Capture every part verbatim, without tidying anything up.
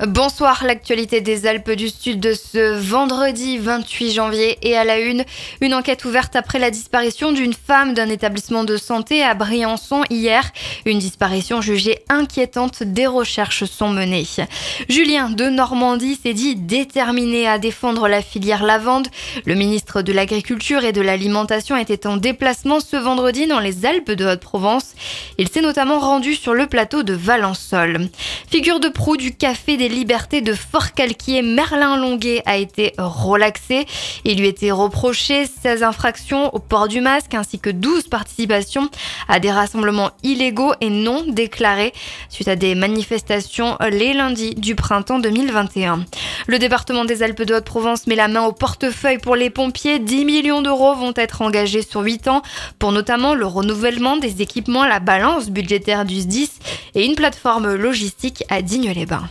Bonsoir, l'actualité des Alpes du Sud de ce vendredi vingt-huit janvier et à la une, une enquête ouverte après la disparition d'une femme d'un établissement de santé à Briançon hier. Une disparition jugée inquiétante, des recherches sont menées. Julien de Normandie s'est dit déterminé à défendre la filière lavande. Le ministre de l'Agriculture et de l'Alimentation était en déplacement ce vendredi dans les Alpes de Haute-Provence. Il s'est notamment rendu sur le plateau de Valençol. Figure de proue du café des Libertés de Forcalquier, Merlin Longuet a été relaxé. Il lui était reproché seize infractions au port du masque ainsi que douze participations à des rassemblements illégaux et non déclarés suite à des manifestations les lundis du printemps deux mille vingt et un. Le département des Alpes de Haute-Provence met la main au portefeuille pour les pompiers. dix millions d'euros vont être engagés sur huit ans pour notamment le renouvellement des équipements, la balance budgétaire du S D I S et une plateforme logistique à Digne-les-Bains.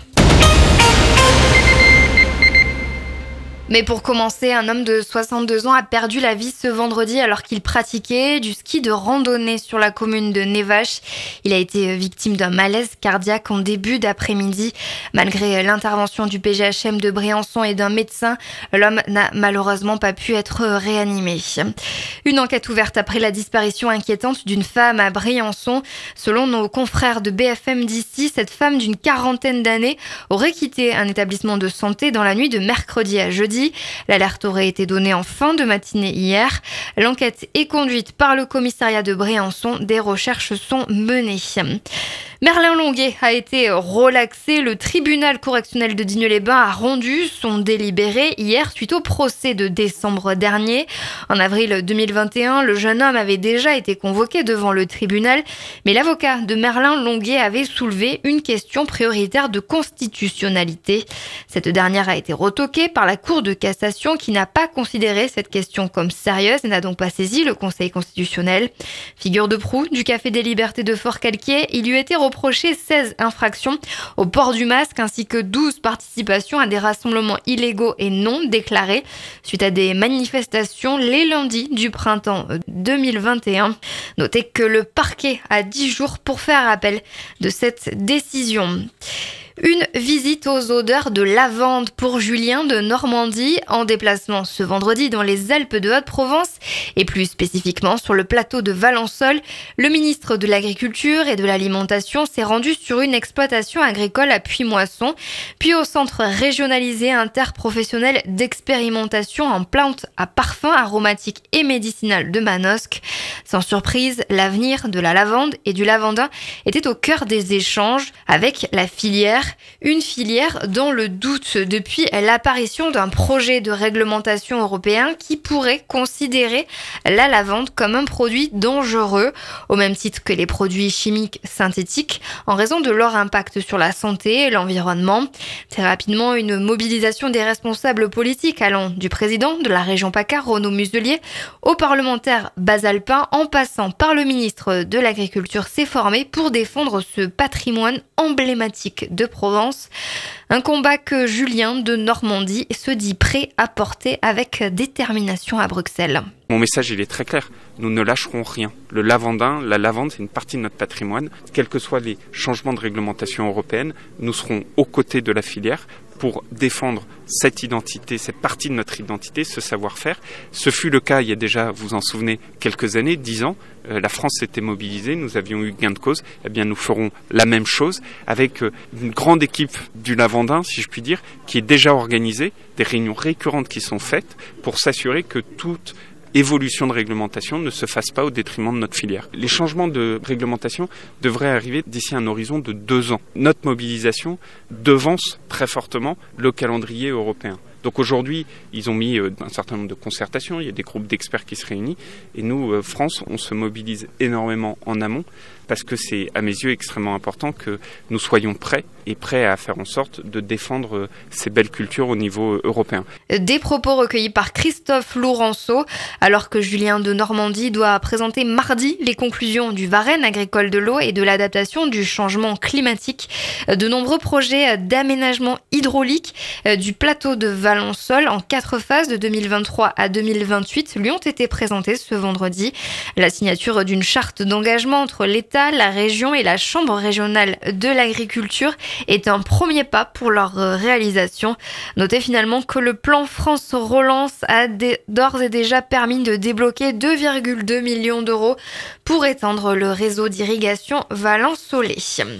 Mais pour commencer, un homme de soixante-deux ans a perdu la vie ce vendredi alors qu'il pratiquait du ski de randonnée sur la commune de Névache. Il a été victime d'un malaise cardiaque en début d'après-midi. Malgré l'intervention du P G H M de Briançon et d'un médecin, l'homme n'a malheureusement pas pu être réanimé. Une enquête ouverte après la disparition inquiétante d'une femme à Briançon. Selon nos confrères de B F M d'ici, cette femme d'une quarantaine d'années aurait quitté un établissement de santé dans la nuit de mercredi à jeudi. L'alerte aurait été donnée en fin de matinée hier. L'enquête est conduite par le commissariat de Briançon. Des recherches sont menées. Merlin Longuet a été relaxé. Le tribunal correctionnel de Digne-les-Bains a rendu son délibéré hier suite au procès de décembre dernier. En avril deux mille vingt et un, le jeune homme avait déjà été convoqué devant le tribunal, mais l'avocat de Merlin Longuet avait soulevé une question prioritaire de constitutionnalité. Cette dernière a été retoquée par la Cour de cassation qui n'a pas considéré cette question comme sérieuse et n'a donc pas saisi le Conseil constitutionnel. Figure de proue du Café des Libertés de Forcalquier, il lui était reproché seize infractions au port du masque ainsi que douze participations à des rassemblements illégaux et non déclarés suite à des manifestations les lundis du printemps deux mille vingt et un. Notez que le parquet a dix jours pour faire appel de cette décision. Une visite aux odeurs de lavande pour Julien de Normandie, en déplacement ce vendredi dans les Alpes de Haute-Provence et plus spécifiquement sur le plateau de Valençol. Le ministre de l'Agriculture et de l'Alimentation s'est rendu sur une exploitation agricole à Puy-Moisson, puis au centre régionalisé interprofessionnel d'expérimentation en plantes à parfum aromatique et médicinal de Manosque. Sans surprise, l'avenir de la lavande et du lavandin était au cœur des échanges avec la filière. Une filière dans le doute depuis l'apparition d'un projet de réglementation européen qui pourrait considérer la lavande comme un produit dangereux, au même titre que les produits chimiques synthétiques, en raison de leur impact sur la santé et l'environnement. Très rapidement, une mobilisation des responsables politiques allant du président de la région PACA, Renaud Muselier, au parlementaire basalpin, en passant par le ministre de l'Agriculture, s'est formée pour défendre ce patrimoine emblématique de Provence. Un combat que Julien de Normandie se dit prêt à porter avec détermination à Bruxelles. Mon message, il est très clair. Nous ne lâcherons rien. Le lavandin, la lavande, c'est une partie de notre patrimoine. Quels que soient les changements de réglementation européenne, nous serons aux côtés de la filière pour défendre cette identité, cette partie de notre identité, ce savoir-faire. Ce fut le cas il y a déjà, vous en souvenez, quelques années, dix ans. Euh, la France s'était mobilisée, nous avions eu gain de cause. Eh bien, nous ferons la même chose avec euh, une grande équipe du lavandin, si je puis dire, qui est déjà organisée, des réunions récurrentes qui sont faites pour s'assurer que toute évolution de réglementation ne se fasse pas au détriment de notre filière. Les changements de réglementation devraient arriver d'ici un horizon de deux ans. Notre mobilisation devance très fortement le calendrier européen. Donc aujourd'hui, ils ont mis euh, un certain nombre de concertations, il y a des groupes d'experts qui se réunissent, et nous, euh, France, on se mobilise énormément en amont, parce que c'est, à mes yeux, extrêmement important que nous soyons prêts, et prêts à faire en sorte de défendre euh, ces belles cultures au niveau euh, européen. Des propos recueillis par Christophe Lourenço, alors que Julien de Normandie doit présenter mardi les conclusions du Varenne agricole de l'eau et de l'adaptation du changement climatique. De nombreux projets d'aménagement hydraulique du plateau de Val Valensole en quatre phases de deux mille vingt-trois à deux mille vingt-huit lui ont été présentées ce vendredi. La signature d'une charte d'engagement entre l'État, la région et la Chambre régionale de l'agriculture est un premier pas pour leur réalisation. Notez finalement que le plan France Relance a d'ores et déjà permis de débloquer deux virgule deux millions d'euros pour étendre le réseau d'irrigation valensolais.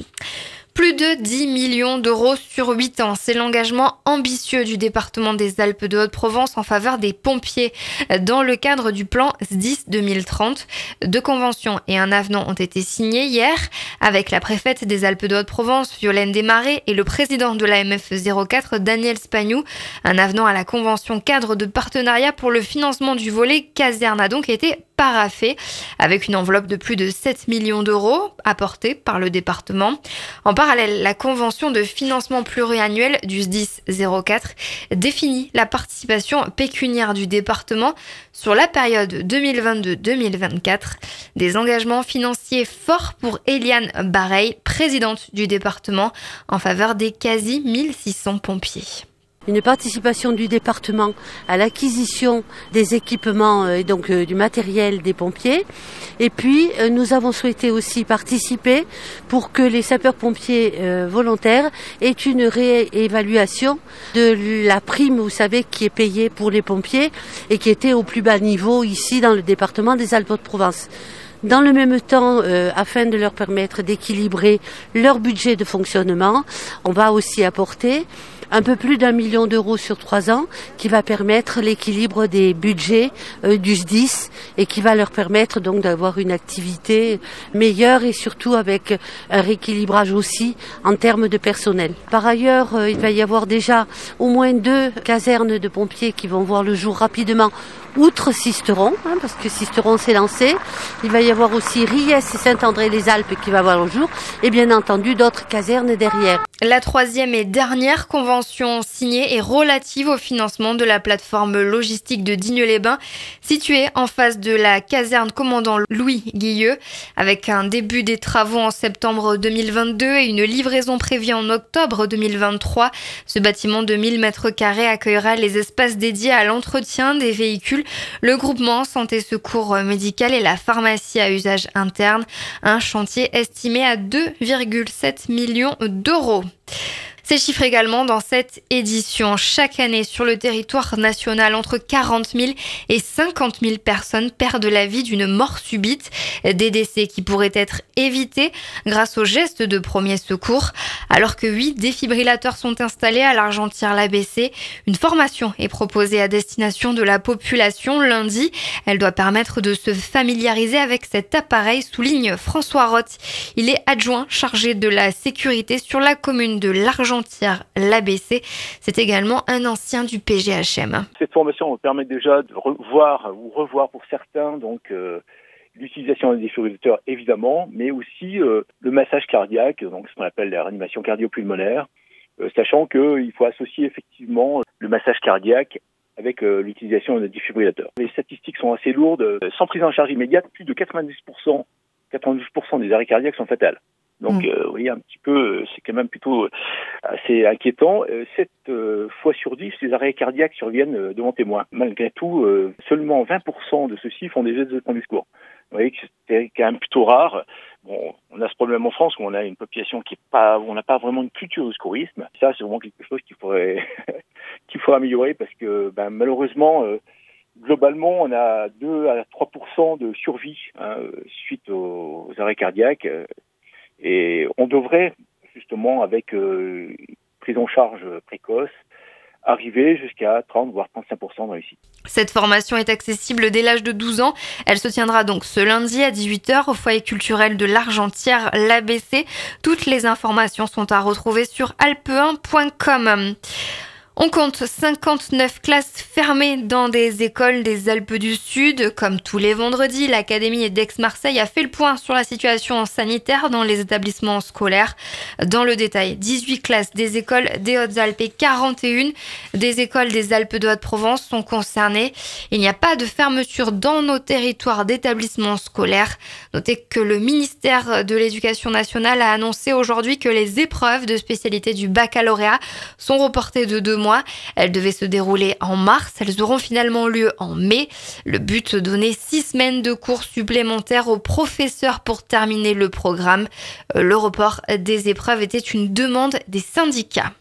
Plus de dix millions d'euros sur huit ans, c'est l'engagement ambitieux du département des Alpes de Haute-Provence en faveur des pompiers dans le cadre du plan S D I S deux mille trente. Deux conventions et un avenant ont été signés hier avec la préfète des Alpes de Haute-Provence, Violaine Desmarais, et le président de l'A M F zéro quatre, Daniel Spagnou. Un avenant à la convention cadre de partenariat pour le financement du volet caserne a donc été paraphé avec une enveloppe de plus de sept millions d'euros apportée par le département. En parallèle, la convention de financement pluriannuel du S D I S zéro quatre définit la participation pécuniaire du département sur la période deux mille vingt-deux deux mille vingt-quatre. Des engagements financiers forts pour Eliane Bareil, présidente du département, en faveur des quasi mille six cents pompiers. Une participation du département à l'acquisition des équipements et donc euh, du matériel des pompiers. Et puis euh, nous avons souhaité aussi participer pour que les sapeurs-pompiers euh, volontaires aient une réévaluation de la prime, vous savez, qui est payée pour les pompiers et qui était au plus bas niveau ici dans le département des Alpes-de-Provence. Dans le même temps, euh, afin de leur permettre d'équilibrer leur budget de fonctionnement, on va aussi apporter un peu plus d'un million d'euros sur trois ans qui va permettre l'équilibre des budgets euh, du S D I S et qui va leur permettre donc d'avoir une activité meilleure et surtout avec un rééquilibrage aussi en termes de personnel. Par ailleurs, euh, il va y avoir déjà au moins deux casernes de pompiers qui vont voir le jour rapidement, outre Sisteron, hein, parce que Sisteron s'est lancé. Il va y avoir aussi Riez et Saint-André-les-Alpes qui va voir le jour, et bien entendu d'autres casernes derrière. La troisième et dernière convention signée est relative au financement de la plateforme logistique de Digne-les-Bains, située en face de la caserne commandant Louis Guilleux, avec un début des travaux en septembre deux mille vingt-deux et une livraison prévue en octobre deux mille vingt-trois. Ce bâtiment de mille mètres carrés accueillera les espaces dédiés à l'entretien des véhicules, le groupement santé secours médical et la pharmacie à usage interne. Un chantier estimé à deux virgule sept millions d'euros. Ces chiffres également dans cette édition. Chaque année sur le territoire national, entre quarante mille et cinquante mille personnes perdent la vie d'une mort subite. Des décès qui pourraient être évités grâce aux gestes de premier secours. Alors que huit défibrillateurs sont installés à l'Argentière-l'A B C, une formation est proposée à destination de la population lundi. Elle doit permettre de se familiariser avec cet appareil, souligne François Roth. Il est adjoint chargé de la sécurité sur la commune de l'Argentière-l'A B C. C'est également un ancien du P G H M. Cette formation permet déjà de revoir ou revoir pour certains donc euh, l'utilisation des défibrillateurs évidemment, mais aussi euh, le massage cardiaque, donc ce qu'on appelle la réanimation cardio-pulmonaire, euh, sachant qu'il faut associer effectivement le massage cardiaque avec euh, l'utilisation des défibrillateurs. Les statistiques sont assez lourdes. Sans prise en charge immédiate, plus de quatre-vingt-dix pour cent, quatre-vingt-douze pour cent des arrêts cardiaques sont fatals. Donc, euh, vous voyez, un petit peu, c'est quand même plutôt assez inquiétant. Euh, sept euh, fois sur dix, les arrêts cardiaques surviennent euh, devant témoins. Malgré tout, euh, seulement vingt pour cent de ceux-ci font des gestes de premier secours. Vous voyez que c'est quand même plutôt rare. Bon, on a ce problème en France où on a une population qui est pas, où on n'a pas vraiment une culture du secourisme. Ça, c'est vraiment quelque chose qu'il faudrait, qu'il faut améliorer parce que, ben, malheureusement, euh, globalement, on a deux à trois pour cent de survie hein, suite aux, aux arrêts cardiaques. Euh, Et on devrait, justement, avec euh, prise en charge précoce, arriver jusqu'à trente voire trente-cinq pour cent de réussite. Cette formation est accessible dès l'âge de douze ans. Elle se tiendra donc ce lundi à dix-huit heures au foyer culturel de l'Argentière-l'A B C. Toutes les informations sont à retrouver sur alpe un point com. On compte cinquante-neuf classes fermées dans des écoles des Alpes du Sud. Comme tous les vendredis, l'Académie d'Aix-Marseille a fait le point sur la situation sanitaire dans les établissements scolaires. Dans le détail, dix-huit classes des écoles des Hautes-Alpes et quarante et une des écoles des Alpes de Haute-Provence sont concernées. Il n'y a pas de fermeture dans nos territoires d'établissements scolaires. Notez que le ministère de l'Éducation nationale a annoncé aujourd'hui que les épreuves de spécialité du baccalauréat sont reportées de deux mois mois. Elles devaient se dérouler en mars. Elles auront finalement lieu en mai. Le but, donner six semaines de cours supplémentaires aux professeurs pour terminer le programme. Le report des épreuves était une demande des syndicats.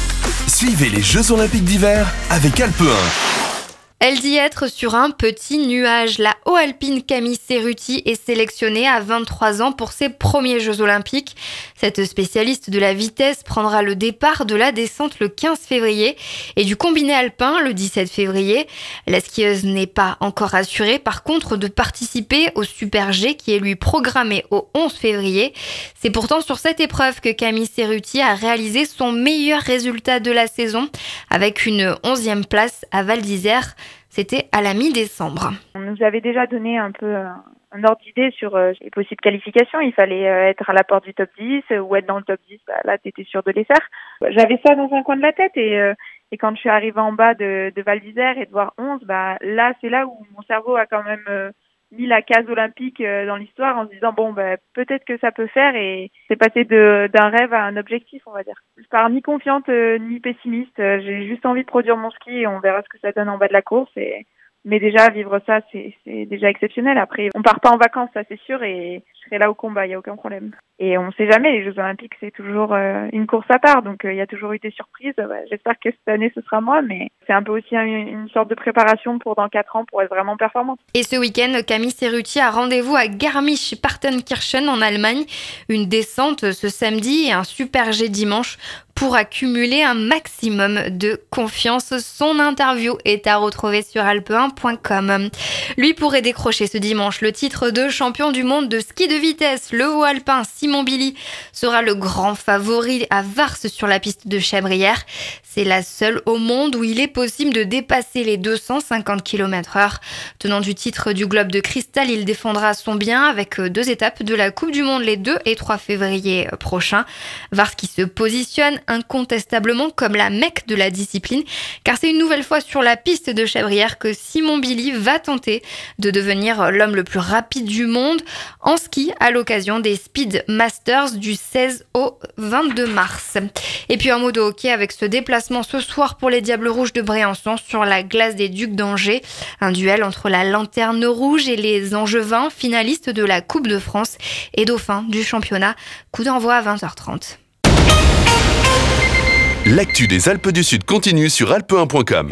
Suivez les Jeux Olympiques d'hiver avec Alpe un. Elle dit être sur un petit nuage. La haut alpine Camille Cerruti est sélectionnée à vingt-trois ans pour ses premiers Jeux Olympiques. Cette spécialiste de la vitesse prendra le départ de la descente le quinze février et du combiné alpin le dix-sept février. La skieuse n'est pas encore assurée par contre de participer au Super G qui est lui programmé au onze février. C'est pourtant sur cette épreuve que Camille Cerruti a réalisé son meilleur résultat de la saison avec une onzième place à Val d'Isère. C'était à la mi-décembre. On nous avait déjà donné un peu un ordre d'idée sur euh, les possibles qualifications. Il fallait euh, être à la porte du top dix euh, ou être dans le top dix. Bah, là, tu étais sûr de les faire. J'avais ça dans un coin de la tête et, euh, et quand je suis arrivée en bas de, de Val d'Isère et de voir onze, bah, là, c'est là où mon cerveau a quand même euh, mis la case olympique euh, dans l'histoire en se disant bon, bah, peut-être que ça peut faire et c'est passé de, d'un rêve à un objectif, on va dire. Je pars ni confiante euh, ni pessimiste. Euh, j'ai juste envie de produire mon ski et on verra ce que ça donne en bas de la course. Et Mais déjà, vivre ça, c'est, c'est déjà exceptionnel. Après, on part pas en vacances, ça c'est sûr, et je serai là au combat, il n'y a aucun problème. Et on sait jamais, les Jeux Olympiques, c'est toujours euh, une course à part, donc il euh, y a toujours eu des surprises. Ouais, j'espère que cette année, ce sera moi, mais c'est un peu aussi un, une sorte de préparation pour dans quatre ans, pour être vraiment performante. Et ce week-end, Camille Cerruti a rendez-vous à Garmisch-Partenkirchen en Allemagne. Une descente ce samedi et un Super G dimanche pour accumuler un maximum de confiance. Son interview est à retrouver sur alpe un point com. Lui pourrait décrocher ce dimanche le titre de champion du monde de ski de vitesse. Le haut alpin Simon Billy sera le grand favori à Vars sur la piste de Chabrières. C'est la seule au monde où il est possible de dépasser les deux cent cinquante kilomètres heure. Tenant du titre du Globe de Cristal, il défendra son bien avec deux étapes de la Coupe du Monde les deux et trois février prochains. Vars qui se positionne incontestablement comme la Mecque de la discipline, car c'est une nouvelle fois sur la piste de Chabrières que Simon Billy va tenter de devenir l'homme le plus rapide du monde en ski à l'occasion des Speed Masters du seize au vingt-deux mars. Et puis un mot de hockey avec ce déplacement ce soir pour les Diables Rouges de Briançon sur la glace des Ducs d'Angers. Un duel entre la Lanterne Rouge et les Angevins, finalistes de la Coupe de France et dauphins du championnat. Coup d'envoi à vingt heures trente. L'actu des Alpes du Sud continue sur alpe un point com.